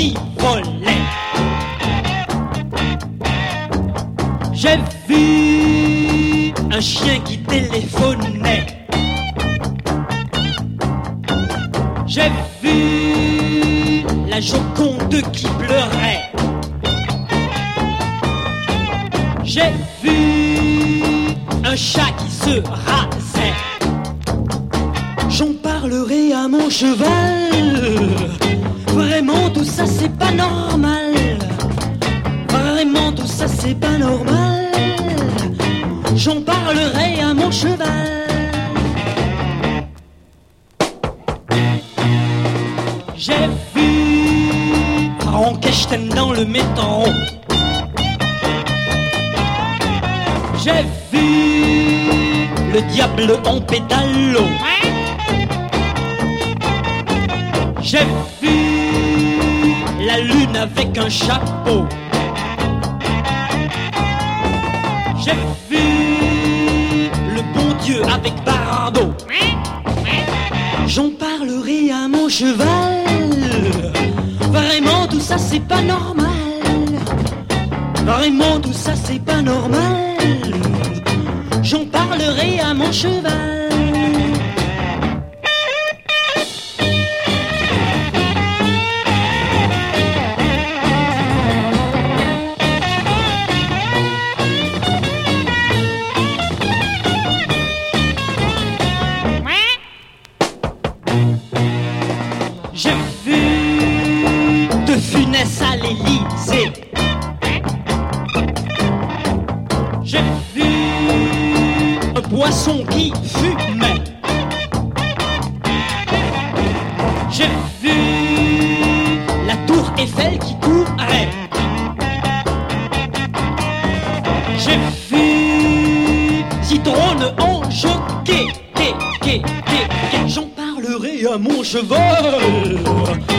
qui volait. J'ai vu un chien qui téléphonait. J'ai vu la Joconde qui pleurait. J'ai vu un chat qui se rasait. J'en parlerai à mon cheval. Vraiment tout ça c'est pas normal. Vraiment tout ça c'est pas normal. J'en parlerai à mon cheval. J'ai vu Frankenstein dans le métro. J'ai vu le diable en pédalo. J'ai vu la lune avec un chapeau. J'ai vu le bon Dieu avec Bardot. J'en parlerai à mon cheval. Vraiment tout ça c'est pas normal. Vraiment tout ça c'est pas normal. J'en parlerai à mon cheval. J'ai vu De Funès à l'Élysée. J'ai vu un poisson qui fumait. J'ai vu la tour Eiffel qui courait. J'ai vu Citrone en jockey. J'en parlerai à mon cheval.